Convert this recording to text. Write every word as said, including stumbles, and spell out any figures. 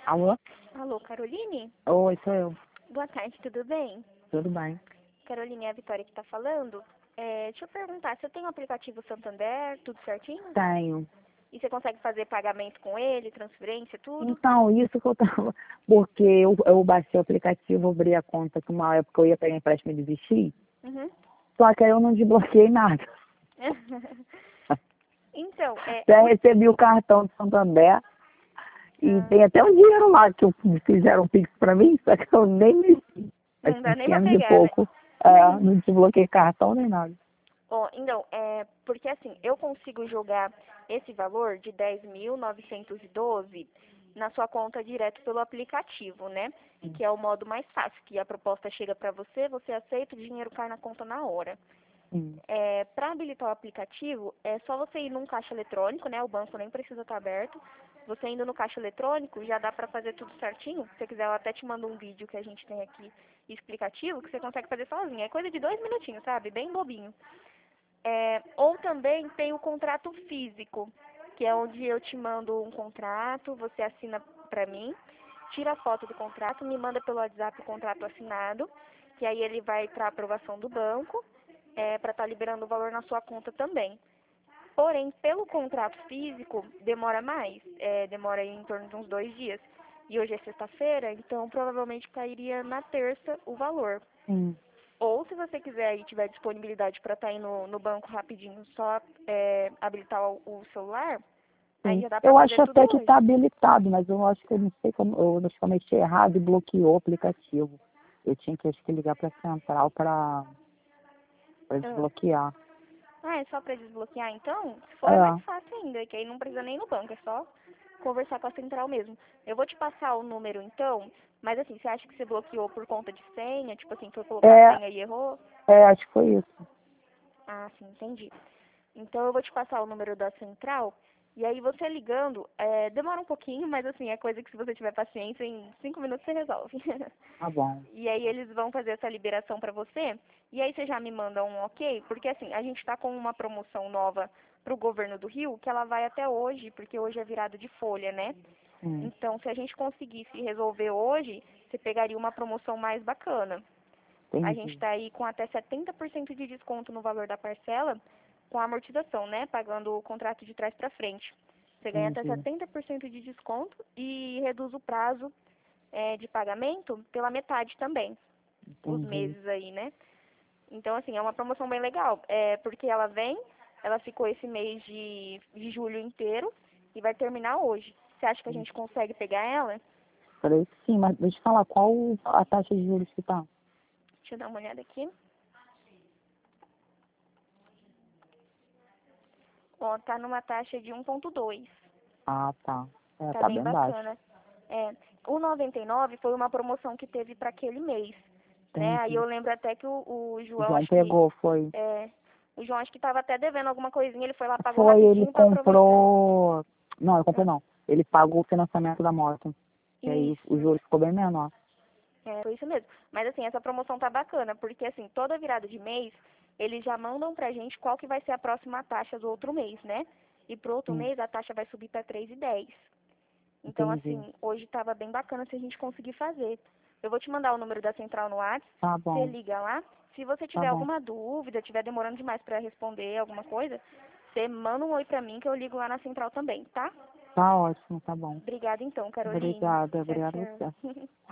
Alô? Alô, Caroline? Oi, sou eu. Boa tarde, tudo bem? Tudo bem? Caroline, é a Vitória que está falando. É, deixa eu perguntar, você tem o aplicativo Santander, tudo certinho? Tenho. E você consegue fazer pagamento com ele, transferência, tudo? Então, isso que eu tava. Porque eu, eu baixei o aplicativo, abri a conta que uma época eu ia pegar empréstimo e desistir. Uhum. Só que aí eu não desbloqueei nada. Então, é... Até o- recebi o cartão de Santander. E Ah, tem até um dinheiro lá que eu fizeram um pix pra mim, só que eu nem mexi. não Acho que dá uns nem pra quinhentos e pegar, né? pouco. É, não desbloqueei cartão nem nada. Ó, então, é... Porque assim, eu consigo jogar esse valor de dez mil novecentos e doze na sua conta direto pelo aplicativo, né? Que é o modo mais fácil, que a proposta chega pra você, você aceita, o dinheiro cai na conta na hora. Hum. É, para habilitar o aplicativo, é só você ir num caixa eletrônico, né? O banco nem precisa estar aberto. Você indo no caixa eletrônico, já dá para fazer tudo certinho. Se você quiser, eu até te mando um vídeo que a gente tem aqui explicativo, que você consegue fazer sozinho. É coisa de dois minutinhos, sabe? Bem bobinho. É, ou também tem o contrato físico, que é onde eu te mando um contrato, você assina para mim, tira a foto do contrato, me manda pelo WhatsApp o contrato assinado, que aí ele vai para aprovação do banco, é, para estar liberando o valor na sua conta também. Porém, pelo contrato físico, demora mais, é, demora aí em torno de uns dois dias. E hoje é sexta-feira, então provavelmente cairia na terça o valor. Sim. Ou se você quiser e tiver disponibilidade para estar aí no, no banco rapidinho, só é, habilitar o, o celular, aí Sim. já dá para Eu fazer acho tudo até que hoje. está habilitado, mas eu acho que eu não sei como. Eu acho que eu mexi errado e bloqueou o aplicativo. Eu tinha que, acho que ligar para a central para Ah, desbloquear. Ah, é só para desbloquear então? Se for é mais É, fácil ainda, que aí não precisa nem ir no banco, é só conversar com a central mesmo. Eu vou te passar o número então, mas assim, você acha que você bloqueou por conta de senha? Tipo assim, foi colocar a é, senha e errou? é, acho que foi isso. Ah, sim, entendi. Então eu vou te passar o número da central, e aí você ligando, é, demora um pouquinho, mas assim, é coisa que se você tiver paciência, em cinco minutos você resolve. Tá bom. E aí eles vão fazer essa liberação pra você, e aí você já me manda um ok, porque assim, a gente tá com uma promoção nova pro governo do Rio, que ela vai até hoje, porque hoje é virado de folha, né? Hum, Então, se a gente conseguisse resolver hoje, você pegaria uma promoção mais bacana. A gente entendi. está aí com até setenta por cento de desconto no valor da parcela, com a amortização, né? Pagando o contrato de trás para frente. Você ganha até Entendi. setenta por cento de desconto e reduz o prazo é, de pagamento pela metade também, os Entendi. meses aí, né? Então, assim, é uma promoção bem legal, é, porque ela vem, ela ficou esse mês de, de julho inteiro e vai terminar hoje. Você acha que a gente consegue pegar ela? Falei, sim, mas deixa eu falar, qual a taxa de juros que tá? Deixa eu dar uma olhada aqui. Ó, tá numa taxa de um ponto dois. Ah, tá. É, Tá tá bem bem baixo. bacana. É, o noventa e nove foi uma promoção que teve para aquele mês, né? Aí Entendi. eu lembro até que o, o O João, João acho que pegou, foi. é, o João acho que tava até devendo alguma coisinha, ele foi lá, pagou Foi, ele rapidinho para aproveitar. comprou. Não, ele comprou Ah, não. Ele pagou o financiamento da moto. E aí o o isso, juros ficou bem menor. é, foi isso mesmo. Mas assim, essa promoção tá bacana, porque assim, toda virada de mês, eles já mandam pra gente qual que vai ser a próxima taxa do outro mês, né? E pro outro Sim, mês a taxa vai subir para três e dez. Então, entendi. assim, hoje estava bem bacana se a gente conseguir fazer. Eu vou te mandar o número da central no WhatsApp, Tá você bom, liga lá. Se você tá tiver bom. alguma dúvida, estiver demorando demais para responder alguma coisa, você manda um oi pra mim que eu ligo lá na central também, tá? Tá ótimo, tá bom. Obrigada então, Caroline. Obrigada, Tchau, obrigada a você. tchau.